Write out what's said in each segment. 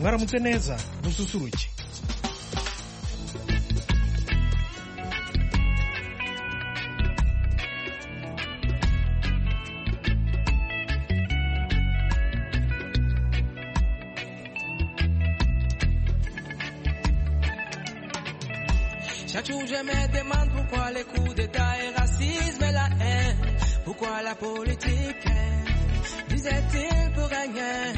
mwaramutse neza dususuruke. Chaque jour je me demande pourquoi les coups d'état et racisme et la haine. Pourquoi la politique disait-il pour gagner.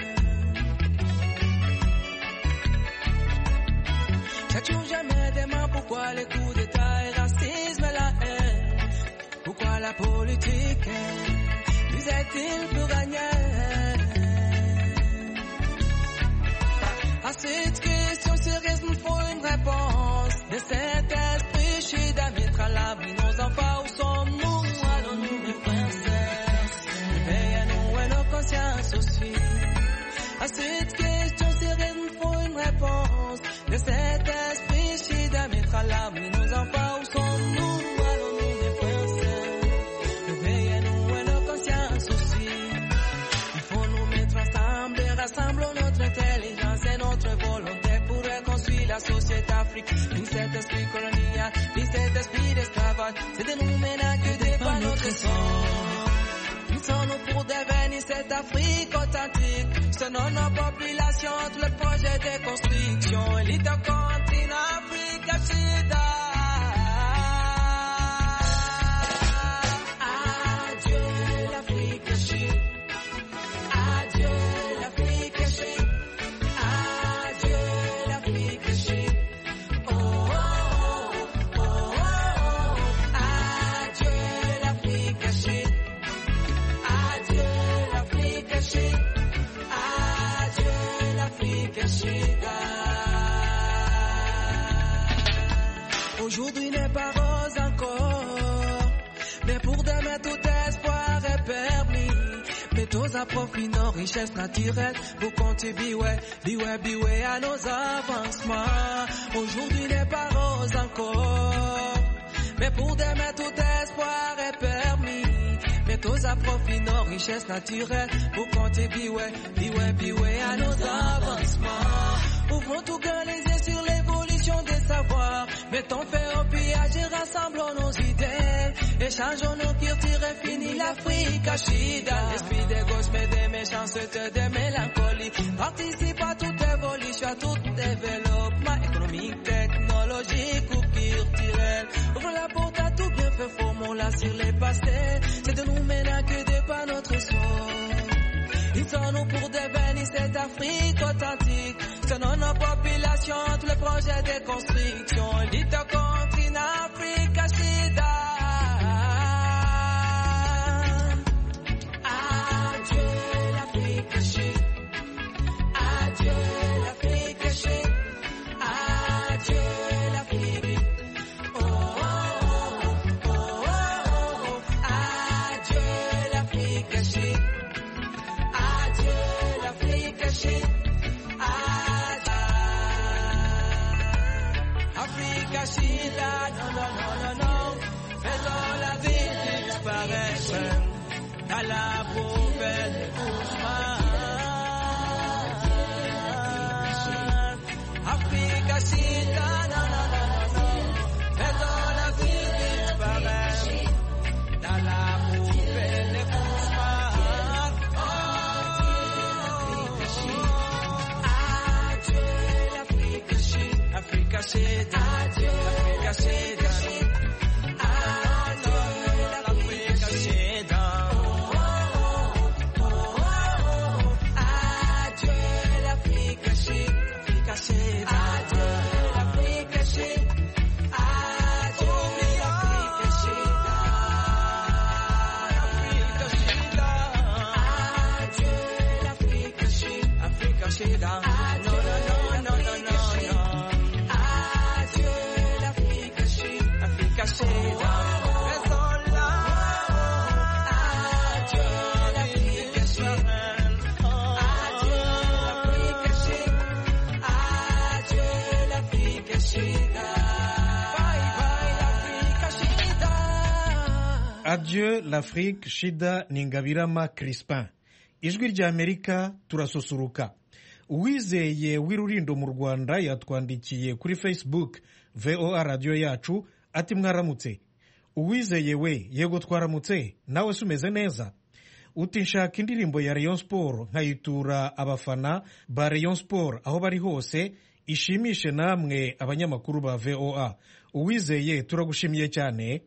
Chaque jour je me demande pourquoi les coups d'état et racisme et la haine. Pourquoi la politique disait-il pour gagner. À cette question sérieuse nous faut une réponse. De cet esprit chide à mettre à l'abri nos enfants, où sommes-nous? Allons-nous mes frères, éveillez-nous et nos consciences aussi. À cette question sérieuse nous faut une réponse. De cet esprit chide à mettre à l'abri nos enfants, où sommes-nous? Allons-nous mes frères, éveillez-nous et nos consciences aussi. Il faut nous mettre ensemble et rassemblons notre intelligence et notre volonté pour reconstruire la société africaine. Ni cet esprit colonial, ni cet esprit d'esclavage, c'est de nous maintenant que dépend notre sang. Nous sommes pour devenir cette Afrique authentique. Selon nos populations, tout le projet de construction. Élite au continent Afrique Sida. Adieu l'Afrique Sida. Adieu l'Afrique Sida. Adieu l'Afrique Sida. Oh, oh, oh, oh, oh. Adieu l'Afrique Sida. Adieu l'Afrique Sida. Adieu l'Afrique Sida. Aujourd'hui n'est pas rose encore, mais pour demain tout espoir est permis. Mettons à profit nos richesses naturelles pour contribuer, bioué à nos avancements. Aujourd'hui n'est pas rose encore, mais pour demain tout espoir est permis. Mettons à profit nos richesses naturelles pour contribuer, bioué à nos avancements. Ouvrons tout grand les yeux sur l'évolution des savoirs. Mettons fin au pillage et rassemblons nos idées. Échangeons nos cultures et finis l'Afrique à Chida. L'esprit des gauches mais des méchancetés, des mélancolies. Participe à toute évolution, à tout développement économique, technologique ou culturel. Ouvre la porte à tout bien fait, formons-la sur les passés. C'est de nous maintenant que dépend notre sort. Ils sont nous pour devenir cette Afrique authentique. Selon nos populations, tous les projets de construction. Élite au continent Afrique Sida. Adieu l'Afrique Sida. Adieu l'Afrique Sida. Adieu l'Afrique. Oh, oh, oh, oh, oh, oh. Adieu l'Afrique Sida. Adieu l'Afrique Sida. Afrique Sida, non, non, non, non, non. Faisons la vie disparaître dans la poubelle Ousmane. Afrique Sida, non, non, non, non, non. Faisons la vie disparaître dans la poubelle Ousmane. Adieu l'Afrique Sida. Afrique Sida. Adieu l'Afrique Sida. Adieu l'Afrique Sida. Adieu l'Afrique Sida. Afrique Sida. Adieu l'Afrique Sida. Adieu l'Afrique Sida. Adieu l'Afrique Sida. Afrique Sida. Non, non, non, non, non, non, non. Adieu l'Afrique Sida. Afrique Sida. Faisons-la. Adieu l'Afrique Sida. Adieu l'Afrique Sida. Adieu l'Afrique Sida. Bye bye l'Afrique Sida. Adieu l'Afrique Shida Ningabirama Crispin. Ijwi ry'Amerika turasusuruka. Uwizeye w'Irurindo mu Rwanda yatwandikiye kuri Facebook VOA radio yacu ati mwaramutse. Uwizeye we, yego twaramutse, nawe sumeze neza? Uti nshaka indirimbo ya Rayon Sport nkayitura abafana ba Rayon Sport aho bari hose, ishimishe namwe abanyamakuru ba VOA. Uwizeye turagushimiye cyane.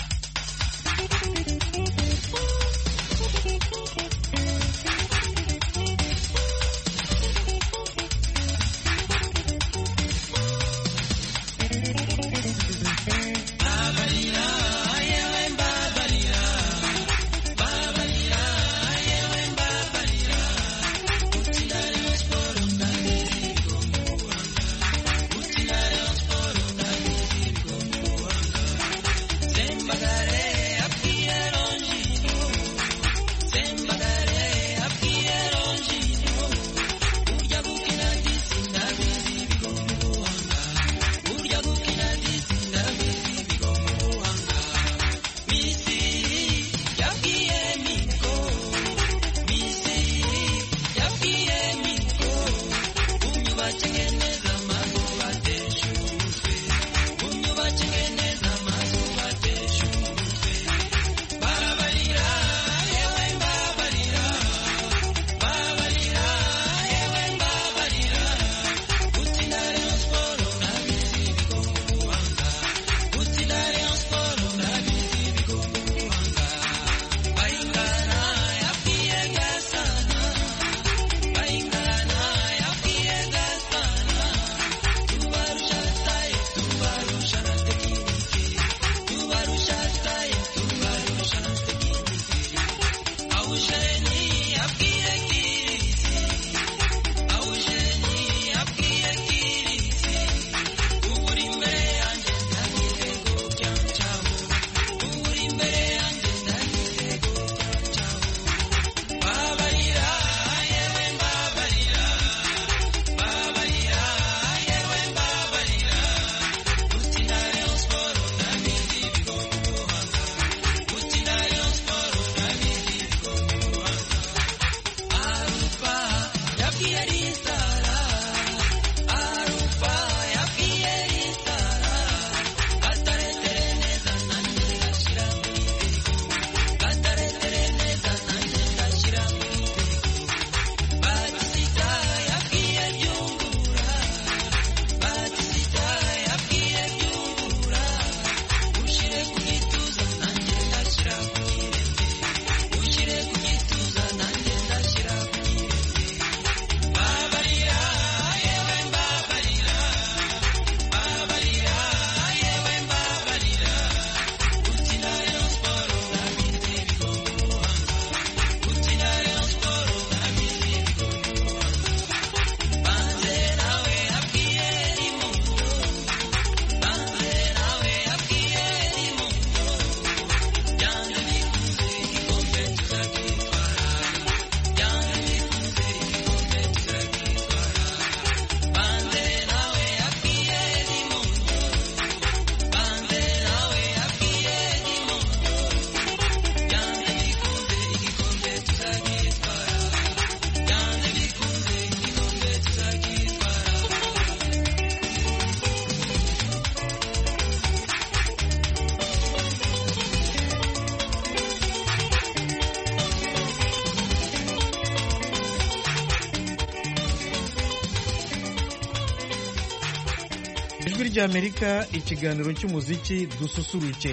Ijwi ry'Amerika, ikiganiro cy'umuziki dususuruke.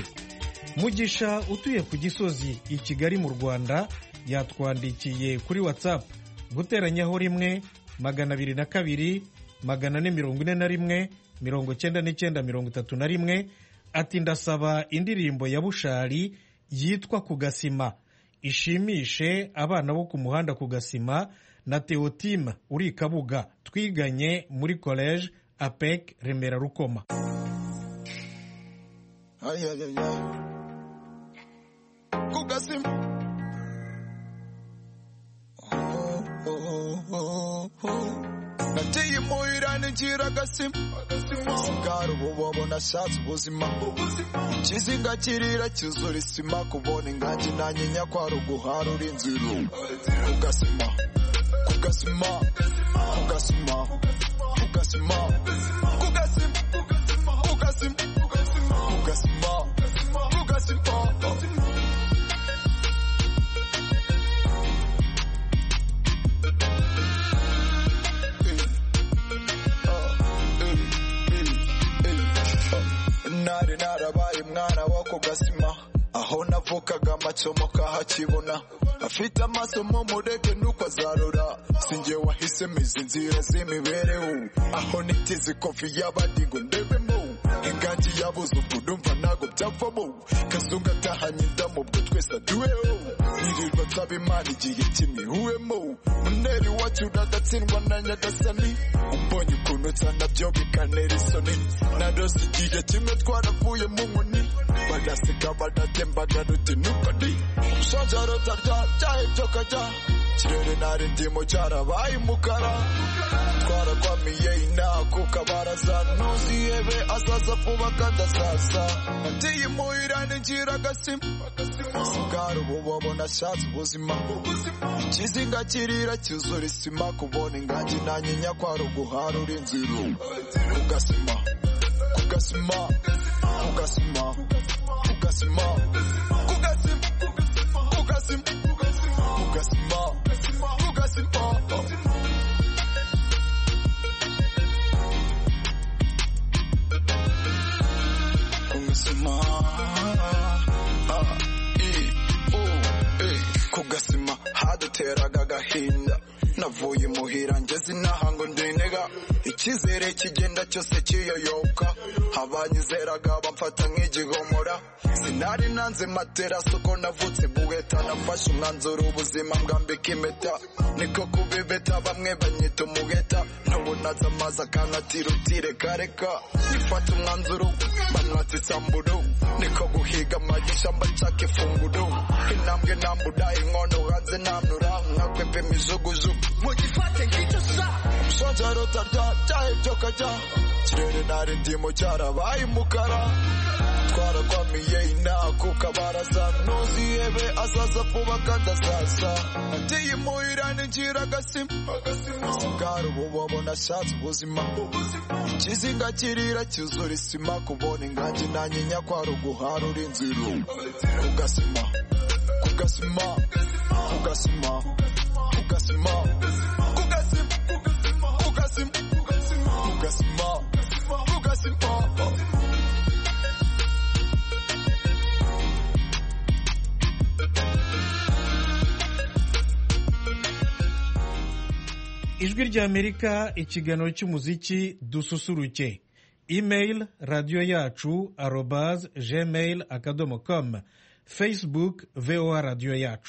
Mugisha utuye ku Gisozi i Kigali mu Rwanda yatwandikiye kuri WhatsApp guteranyaho 1 202 441 99 ati ndasaba indirimbo ya Bushari yitwa Ku Gasima ishimishe abana bo ku muhanda ku Gasima na Theotime uri Kabuga twiganye muri college APEC Remera Rukoma. Ku Gasima nateye muhira ninjira Gasima sigara ububobo nashatse ubuzima ikizinga kirira cyuzura isima kubona ingangi nanyinya kwa ruguhara uri inzira Ku Gasima kugasima kugasima kugasima kugasima kugasima kugasima kugasima nari narabaye mwana wo kugasima aho navukaga amacomo kahakibona afite amaso mu mureke nuko azarora sinjye wahisemo izi nzira z'imibereho aho nitize kofi y'abandi ngo ndebemo ingangi yabuze ubudumva ntago byavamo kazungu atahanye indamu bwo twese aduweho nirirwa nsaba imana igihe kimihuwemo muneri wacu uragatsindwa na nyagasani umbonye ukuntu nsa nabyo bikanera isoni narose igihe kimwe twaravuye mu nkoni bagaseka badatembaga ruti nuko ndi umushonja rotarya byahebyo kajya kirere nari ndimo cyarabaye umukara twarakwamiye inaha ku kabaraza ntuzihebe azaza vuba kandi azaza atiye imuhira ninjira agasima sigara ububobo nashatse ubuzima ikizinga kirira cyuzura isima kubona ingangi nanyinya kwari uguharura inzira kugasima kugasima kugasima kugasima kugasima kugasima kugasima kugasima kugasima haduteraga agahinda navuye imuhira ngeze inaha ngo ndinega icyizere kigenda cyose kiyoyoka abanyizeraga bamfata nk'igihomora sinari nanze materasi uko navutse buheta nafashe umwanzuro ubuzima mbwambika impeta niko kubibeta bamwe banyita umuheta ntubunaza amazi akanatira utirekareka nifata umwanzuro bamwatse isamburo niko guhiga amagisha mbacaka ifunguro intambwe nambura inkono hanze namnura nkakwepa imijugujugu mugifate ngicyo sa umushonja rotarya byahebyo kajya kirere nari ndimo cyarabaye umukara twarakwamiye inaha ku kabaraza ntuzihebe azaza vuba kandi azaza atiye imuhira ninjira agasima sigara ububobo nashatse ubuzima ikizinga kirira cyuzura isima kubona ingangi nanyinya kwari uguharura inzira kugasima kugasima kugasima kugasima kugasima kugasima kugasima kugasima ijwi ry'Amerika ikiganiro cy'umuziki dususuruke email radio yacu @gmail.com Facebook VOA radio yacu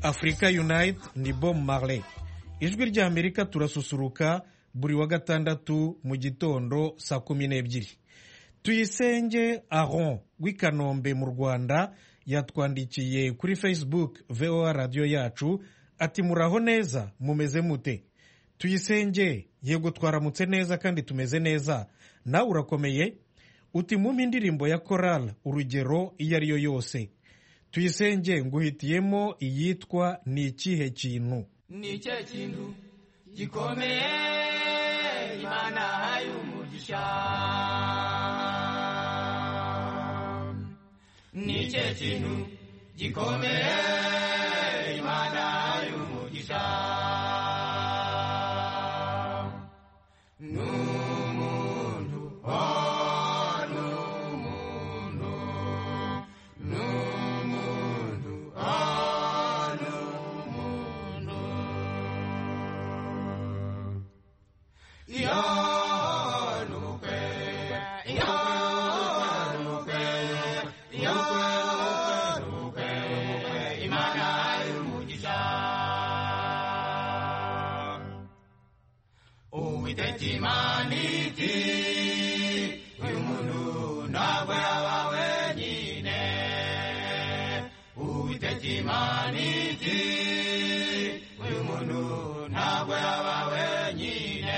Africa Unite ni Bob Marley. Ijwi ry'Amerika turasusuruka buri wa gatandatu mu gitondo saa 12. Tuyisenge Aron w'Ikanombe mu Rwanda yatwandikiye kuri Facebook VOA radio yacu ati muraho neza mumeze mute. Tuyisenge yego twaramutse neza kandi tumeze neza, nawe urakomeye. Uti mu indirimbo ya Choral urugero iyo ari yo yose. Tuyisenge nguhitiyemo iyitwa ni ikihe kintu. Ni ikihe kintu gikomeye Imana haye umugisha. Ni ikihe kintu gikomeye Imana haye umugisha. N'umuntu Uwitekimaniti uyu muntu ntabwo yaba wenyine. Uwitekimaniti uyu muntu ntabwo yaba wenyine.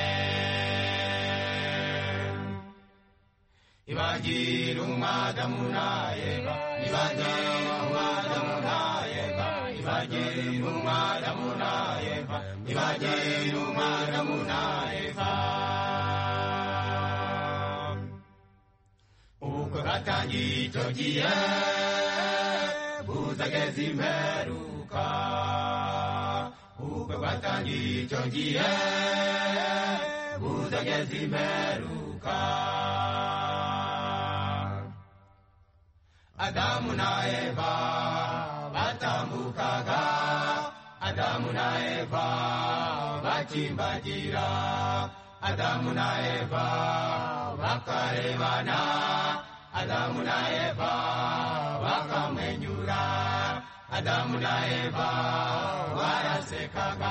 Ibagira umwadamu na Eva, ibagira umwadamu na Eva, ibagira umwadamu na Eva, ibagira umwadamu na Eva. Ubwo batangiye icyo gihe buzageza imperuka. Ubwo batangiye icyo gihe buzageza imperuka. Adamu na Eva batambukaga, Adamu na Eva bakimbagira, Adamu na Eva bakarebana, Adamu na Eva bakamwenyura, Adamu na Eva barasekaga.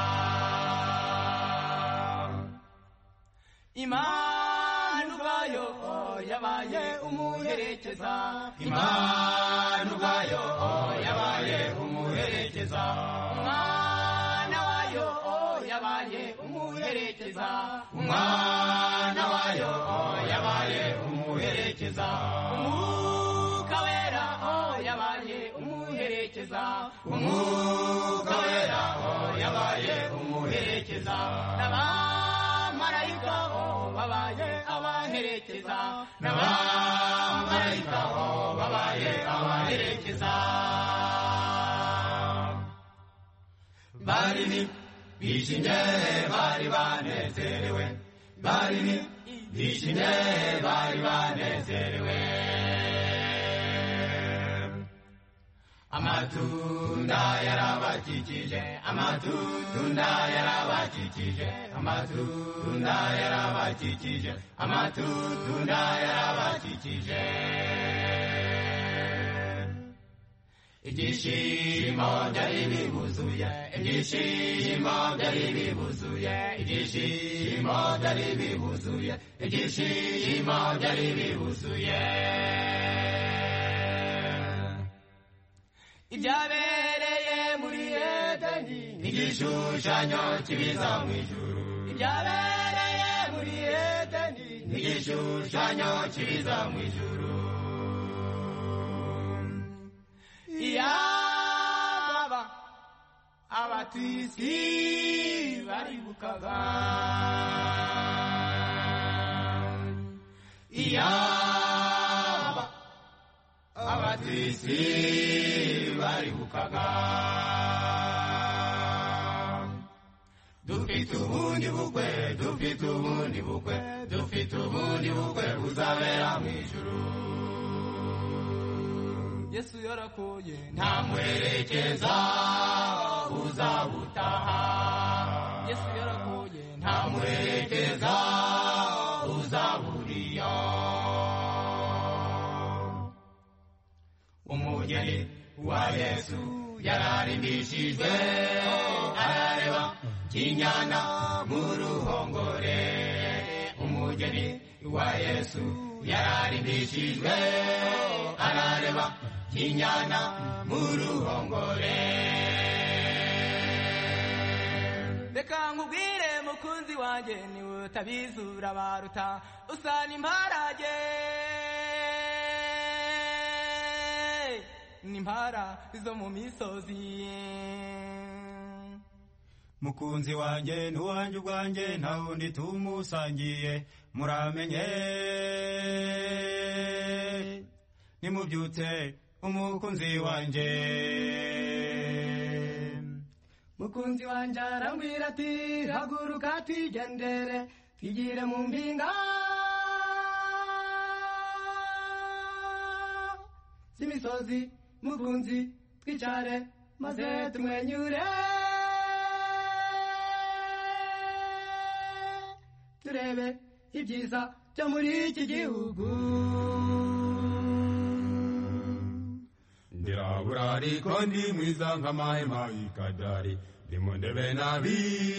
Imana ubwayo yabaye umuherekeza. Imana ubwayo yabaye umuherekeza. Umwana wayo yabaye umuherekeza. Umwana wayo yabaye umuherekeza. Umwuka wera yabaye umuherekeza. Umwuka wera yabaye umuherekeza. N'abamarayika babaye abaherekeza. N'abamarayika babaye abaherekeza. Bari bishimye bari banezerewe. Bari bishimye bari banezerewe. Amatunda yarabakikije, amatunda yarabakikije, amatunda yarabakikije, amatunda yarabakikije. Ibyishimo byari bibuzuye, ibyishimo byari bibuzuye, ibyishimo byari bibuzuye, ibyishimo byari bibuzuye. Ibyabereye muri Edeni n'igishushanyo kibiza mu ijuru. Ibyabereye muri Edeni n'igishushanyo kibiza mu ijuru. Iyaba abatwisi baribukaga, iyaba abatwisi baribukaga. Dufite ubundi bukwe, dufite ubundi bukwe, dufite ubundi bukwe buzabera mu ijuru. Yesu yarakoye nta muherekeza uzabutaha. Yesu yarakoye nta muherekeza uzaburiya. Umugeni wa Yesu yararimbishijwe arareba inyana mu ruhongore umugeni wa Yesu yararimbishijwe arareba inyana mu ruhongore. Reka nkubwire mukunzi wanjye niwe utabizura baruta usana imparage n'impara zo mu misozi. Mukunzi wanjye n'uwanjye ubwanjye nta wundi tumusangiye muramenye nimubyutse umukunzi wanjye. Mukunzi wanjye arambwira ati haguruka twigendere twigire mu mpinga z'imisozi mukunzi twicare maze tumwenyure turebe ibyiza byo muri iki gihugu. Ndirabura ariko ndi mwiza nk'amahema y'ikadari ndi mu ndebe nabi.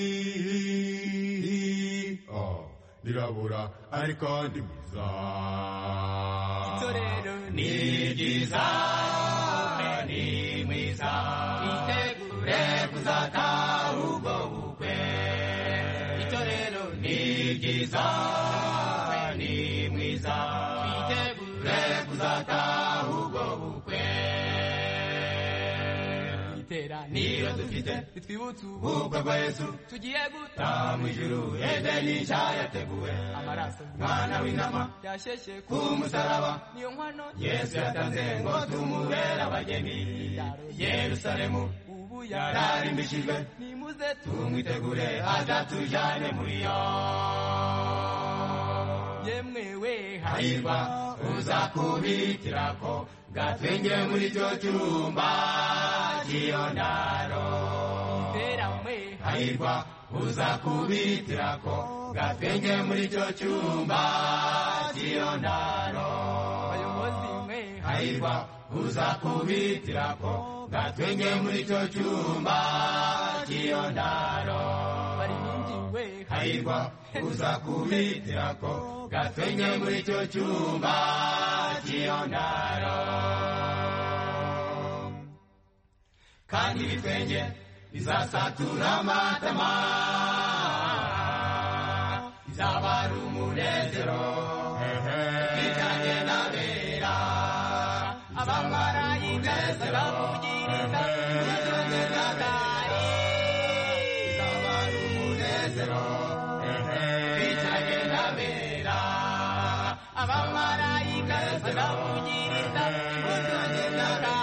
Ndirabura ariko ndi mwiza. Itorero ni ryiza ni mwiza itegure kuzataha ubwo bukwe. Itorero ni ryiza ni mwiza itegure kuzataha ubwo bukwe. Niyo dufite twibutse ubukwe bwa Yesu tugiye gutaha mu ijuru. Edeni nshya yateguwe amaraso mwana w'intama yasheshe ku musaraba niyo nkwano Yesu yatanze ngo tumubere abageni. Yerusalemu ubu yararimbishijwe nimuze tumwitegure azatujane muri yo. Yemwewe hahirwa uzakubitirako gatwenge muri cyo cyumba cy'iyondaro. Hahirwa uzakubitirako gatwenge muri cyo cyumba cy'iyondaro. Hahirwa uzakubitirako gatwenge muri cyo cyumba cy'iyondaro. Hahirwa uzakubitirako gatwenge muri cyo cyumba cy'iyondaro. Kandi ibitwenge bizasatura amatama bizaba ari umunezero bicaranye n'abera abamarayika bazavugiriza bicaranye n'abari bizaba ari umunezero bicaranye n'abera abamarayika bazavugiriza bicaranye n'abari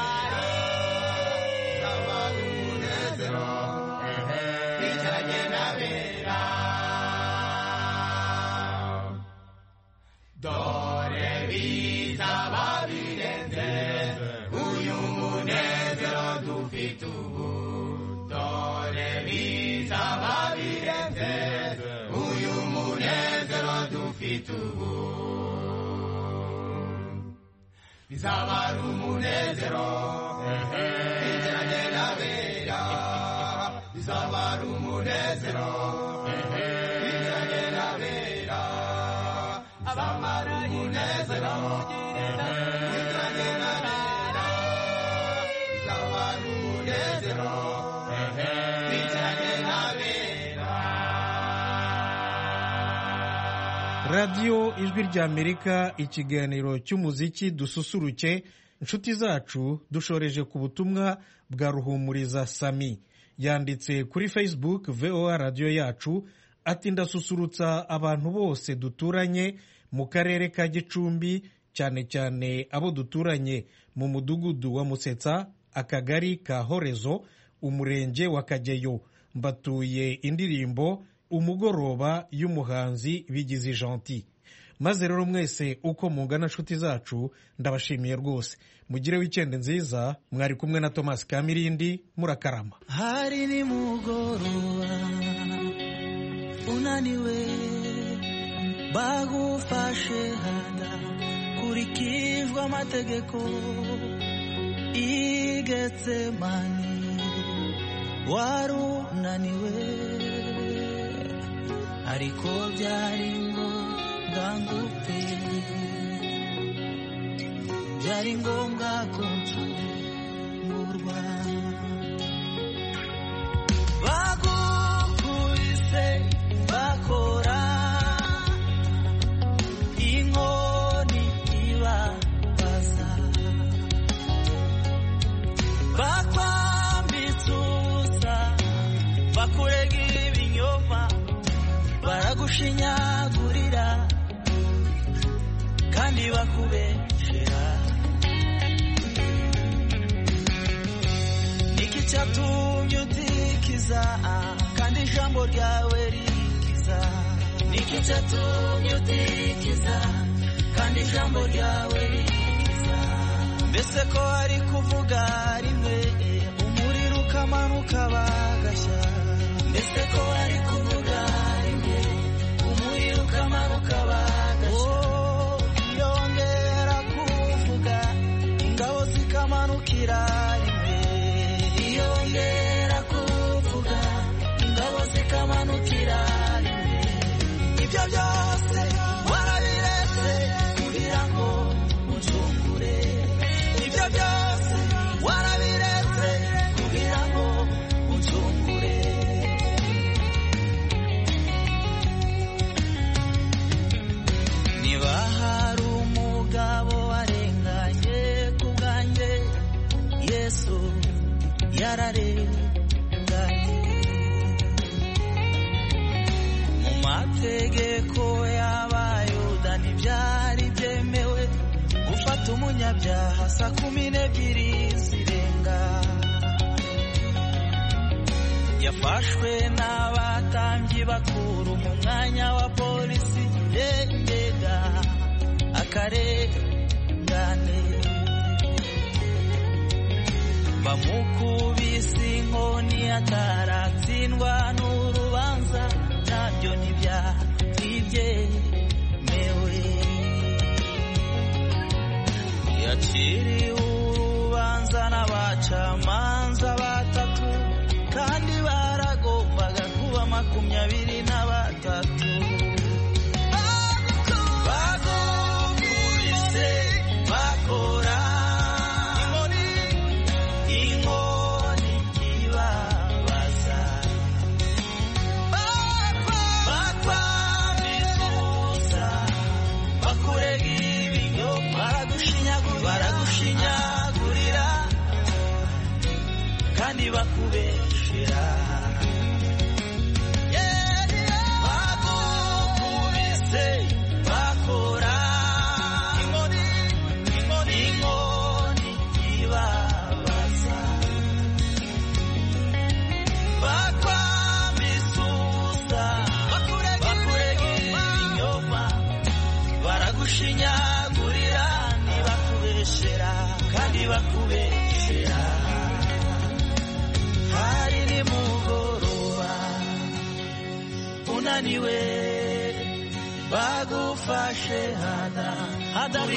dore bizaba birenze uyu munezero dufite ubu. Dore bizaba birenze uyu munezero dufite ubu. Bizaba ari umunezero bicaranye n'abera. Bizaba ari umunezero bicaranye n'abera. Abamarayika bicaranye n'abera. Bizaba ari umunezero bicaranye n'abera. radiyo ijwi ry'Amerika, ikiganiro cy'umuziki dususuruke. Inshuti zacu, dushoreje ku butumwa bwa Ruhumuriza Sami, yanditse kuri Facebook VOA radiyo yacu ati ndasusurutsa abantu bose duturanye mu karere ka Gicumbi, cyane cyane abo duturanye mu mudugudu wa Musetsa, akagari ka Horezo, umurenge wa Kageyo. Mbatuye indirimbo umugoroba y'umuhanzi Bigizi Gentil. Maze rero mwese uko mungana nshuti zacu, ndabashimiye rwose. Mugire weekend nziza. Mwari kumwe na Thomas Kamirindi, murakarama. Hari ni mugoroba unaniwe bagufashe handa kurikizwa amategeko i Getsemani warunaniwe ariko byari ngombwa ngupfe byari ngombwa ko ncungurwa bagukubise bakora inkoni ibabaza bakwambitse ubusa bakurega ibinyoma baragushinyagurira kandi bakubeshera niki cyatumye utikiza kandi ijambo ryawe rikiza niki cyatumye utikiza kandi ijambo ryawe rikiza mbese ko ari kuvuga rimwe umuriro ukamanuka bagashya mbese ko ari kuvuga rimwe umuriro ukamanuka bagashya yongera kuvuga ingabo zikamanukira rimwe yongera kuvuga ingabo zikamanukira rimwe ibyo byose warabiretse kugira ngo uncungure ibyo byose warabiretse kugira ngo uncungure niba hari umugabo warenganye ku bwanjye Yesu yararenganye mu mategeko y'abayuda ntibyari byemewe gufata umunyabyaha saa 12 zirenga yafashwe n'abatambyi bakuru mu mwanya wa polisi yendega akarengane bamukubise inkoni ataratsindwa n'urubanza ntabyo ntibyemewe yaciriwe urubanza n'abacamanza batatu kandi baragombaga kuba 23 bagukubise bakora inkoni ibabaza bakwambitse bakurega ibinyoma baragushinyagurira kandi bakubeshera bagukubise bakora inkoni ibabaza bakwambitse ubusa bakurega ibinyoma baragushinyagurira ntibakubeshera kandi bakubeshera hari nimugoroba unaniwe bagufashe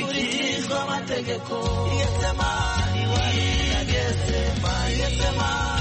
hadakurikijwe amategeko Getsemani